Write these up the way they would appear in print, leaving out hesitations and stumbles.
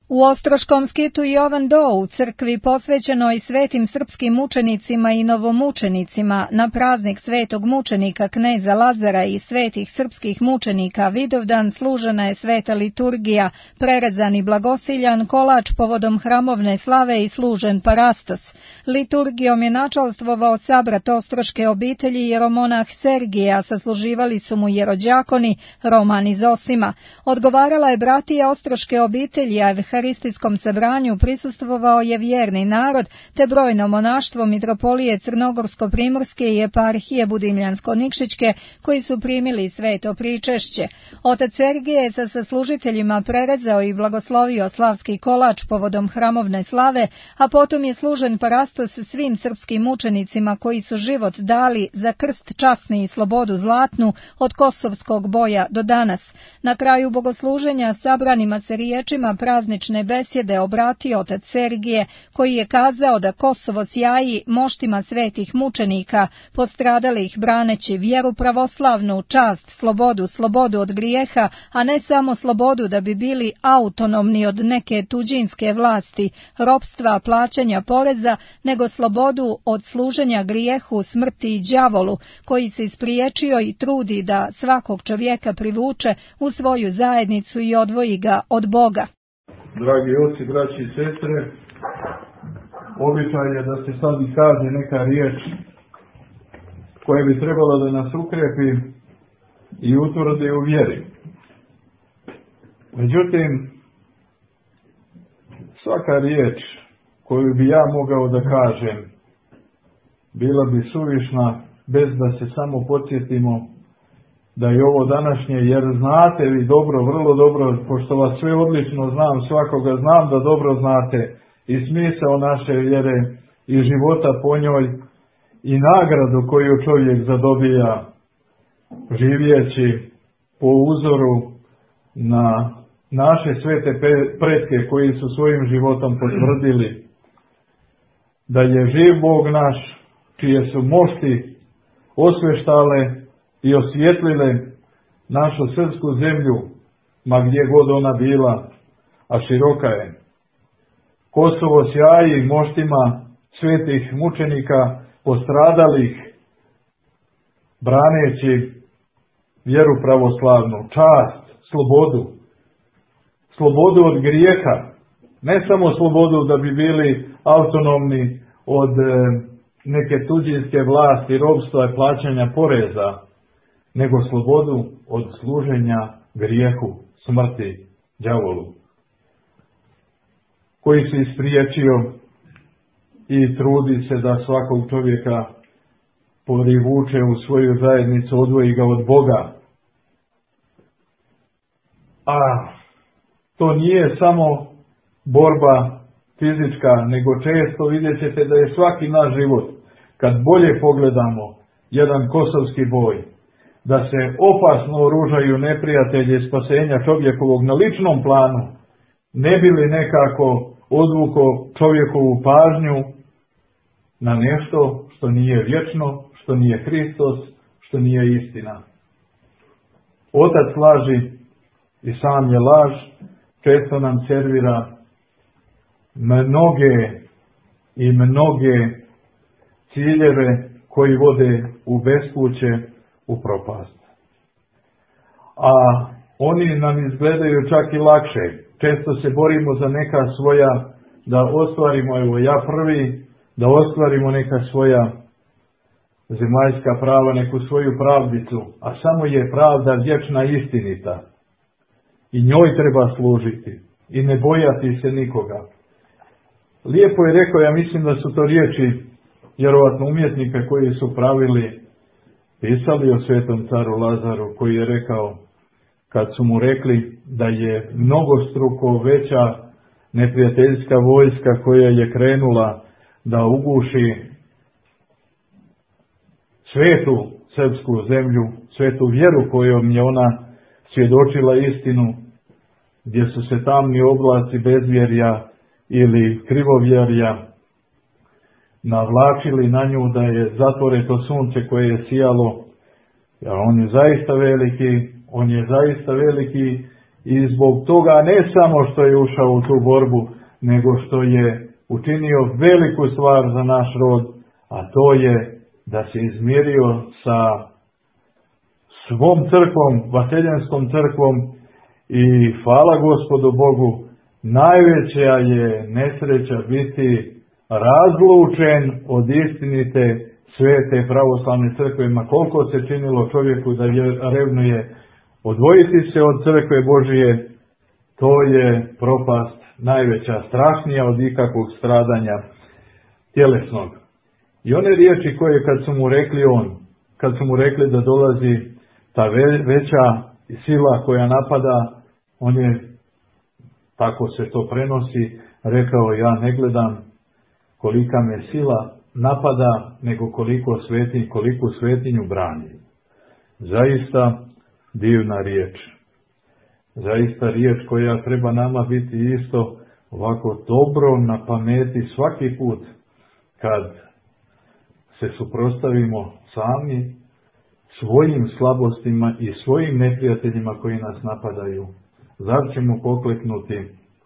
U Ostroškom skitu Jovan Do u crkvi posvećenoj svetim srpskim mučenicima i novomučenicima na praznik svetog mučenika kneza Lazara i svetih srpskih mučenika Vidovdan služena je sveta liturgija, prerezan i blagosiljan kolač povodom hramovne slave i služen parastos. Liturgijom je načalstvovao sabrat ostroške obitelji jeromonah Sergija, sasluživali su mu jerođakoni Roman iz Osima. Odgovarala je bratija ostroške obitelji, a Euharistijskom sabranju prisustvovao je vjerni narod, te brojno monaštvo mitropolije Crnogorsko-primorske i eparhije Budimljansko-Nikšićke, koji su primili sveto pričešće. Otac Sergije je sa saslužiteljima prerezao i blagoslovio slavski kolač povodom hramovne slave, a potom je služen parastos svim srpskim mučenicima koji su život dali za krst časni i slobodu zlatnu od kosovskog boja do danas. Na kraju bogosluženja sabranima se riječima praznične besjede obratio otac Sergije, koji je kazao da Kosovo sjaji moštima svetih mučenika, postradalih braneći vjeru pravoslavnu, čast, slobodu od grijeha, a ne samo slobodu da bi bili autonomni od neke tuđinske vlasti, ropstva, plaćanja poreza, nego slobodu od služenja grijehu, smrti i đavolu, koji se ispriječio i trudi da svakog čovjeka privuče u svoju zajednicu i odvoji ga od Boga. Dragi oci, braći i sestre, običaj je da se sad i kaže neka riječ koja bi trebala da nas ukrepi i utvrdi u vjeri. Međutim, svaka riječ koju bi ja mogao da kažem bila bi suvišna bez da se samo podsjetimo da je ovo današnje, jer znate vi dobro, vrlo dobro, pošto vas sve odlično znam, svakoga znam da dobro znate i smisao naše vjere i života po njoj i nagradu koju čovjek zadobija živjeći po uzoru na naše svete pretke koji su svojim životom potvrdili da je živ Bog naš, čije su mošti osveštale i osvijetlile našu srpsku zemlju, ma gdje god ona bila, a široka je. Kosovo sjaji moštima svetih mučenika postradalih, braneći vjeru pravoslavnu, čast, slobodu od grijeha, ne samo slobodu da bi bili autonomni od neke tuđinske vlasti, ropstva i plaćanja poreza, nego slobodu od služenja grijehu, smrti, đavolu, koji se ispriječio i trudi se da svakog čovjeka privuče u svoju zajednicu, odvoji ga od Boga. A to nije samo borba fizička, nego često vidjet ćete da je svaki naš život, kad bolje pogledamo jedan kosovski boj, da se opasno oružaju neprijatelji spasenja čovjekovog na ličnom planu, ne bi li nekako odvuko čovjekovu pažnju na nešto što nije vječno, što nije Hristos, što nije istina. Otac laži i sam je laž, često nam servira mnoge ciljeve koji vode u bespuće, u propast. A oni nam izgledaju čak i lakše. Često se borimo za neka svoja, da ostvarimo, evo ja prvi, da ostvarimo neka svoja zemaljska prava, neku svoju pravdicu, a samo je pravda vječna istinita. I njoj treba služiti i ne bojati se nikoga. Lijepo je rekao, ja mislim da su to riječi vjerovatno umjetnika koji su pisali o svetom caru Lazaru, koji je rekao, kad su mu rekli da je mnogostruko veća neprijateljska vojska koja je krenula da uguši svetu srpsku zemlju, svetu vjeru kojom je ona svjedočila istinu, gdje su se tamni oblaci bezvjerja ili krivovjerja navlačili na nju, da je zatvoreto sunce koje je sijalo, on je zaista veliki i zbog toga ne samo što je ušao u tu borbu, nego što je učinio veliku stvar za naš rod, a to je da se izmirio sa svom crkvom, Vaseljenskom crkvom, i hvala Gospodu Bogu, najveća je nesreća biti razlučen od istinite svete pravoslavne crkve, ma koliko se činilo čovjeku da revnuje odvojiti se od crkve Božije, to je propast najveća, strašnija od ikakvog stradanja tjelesnog. I one riječi koje kad su mu rekli da dolazi ta veća sila koja napada, on je, tako se to prenosi, rekao: ja ne gledam kolika me sila napada, nego koliku svetinju brani. Zaista divna riječ. Zaista riječ koja treba nama biti isto ovako dobro na pameti svaki put kad se suprotstavimo sami svojim slabostima i svojim neprijateljima koji nas napadaju. Zar ćemo pokleknuti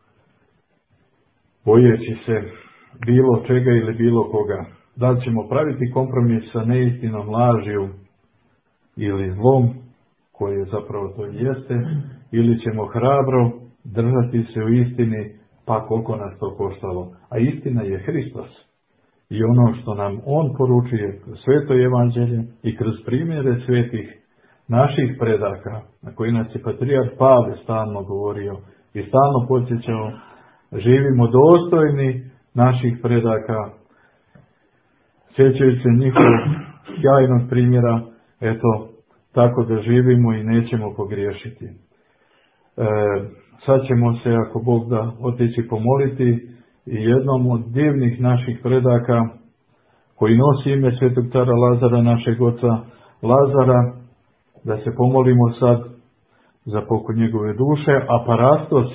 bojeći se bilo čega ili bilo koga? Da li ćemo praviti kompromis sa neistinom, lažju ili zlom, koje zapravo to jeste, ili ćemo hrabro držati se u istini, pa koliko nas to koštalo. A istina je Hristos. I ono što nam On poručuje kroz sveto evanđelje i kroz primjere svetih naših predaka, na koji nas je patrijarh Pavle stalno govorio i stalno podsjećao, živimo dostojni naših predaka, sjećajući se njihovog sjajnog primjera, eto, tako da živimo i nećemo pogriješiti. Sad ćemo se, ako Bog da, otići pomoliti i jednom od divnih naših predaka, koji nosi ime svetog cara Lazara, našeg oca Lazara, da se pomolimo sad za pokoj njegove duše, a parastos,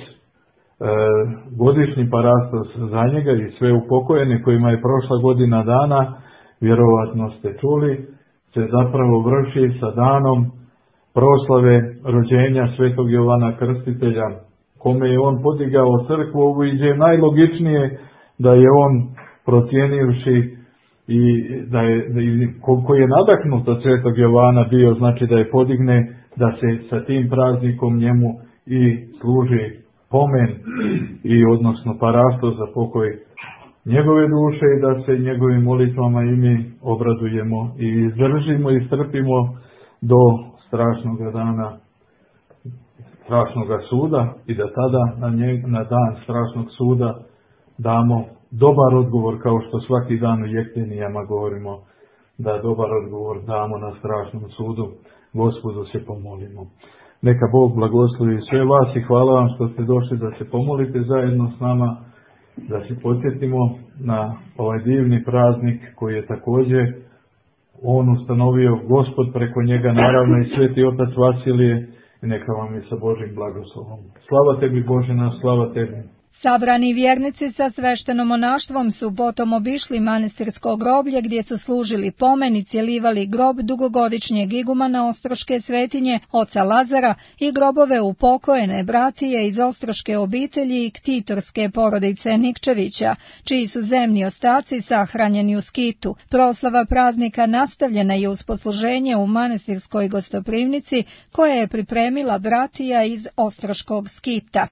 godišnji parastos za njega i sve upokojene kojima je prošla godina dana, vjerovatno ste čuli, se zapravo vrši sa danom proslave rođenja svetog Jovana Krstitelja, kome je on podigao crkvu ovu, i je najlogičnije da je on procijenivši i da je, koliko je nadahnut od svetog Jovana bio, znači da je podigne, da se sa tim praznikom njemu i služi pomen i odnosno parastos za pokoj njegove duše, i da se njegovim molitvama i mi obradujemo i izdržimo i strpimo do strašnog dana, strašnog suda, i da tada na dan strašnog suda damo dobar odgovor, kao što svaki dan u jektenijama govorimo, da dobar odgovor damo na strašnom sudu. Gospodu se pomolimo. Neka Bog blagoslovi sve vas i hvala vam što ste došli da se pomolite zajedno s nama, da se podsjetimo na ovaj divni praznik koji je također on ustanovio, Gospod preko njega, naravno i sveti otac Vasilije, i neka vam je sa Božim blagoslovom. Slava tebi Bože naš, slava tebi. Sabrani vjernici sa sveštenomonaštvom su potom obišli manastirsko groblje gdje su služili pomen i cjelivali grob dugogodišnjeg igumana Ostroške svetinje, oca Lazara, i grobove upokojene bratije iz Ostroške obitelji i ktitorske porodice Nikčevića, čiji su zemni ostaci sahranjeni u Skitu. Proslava praznika nastavljena je uz posluženje u manastirskoj gostoprivnici koje je pripremila bratija iz Ostroškog Skita.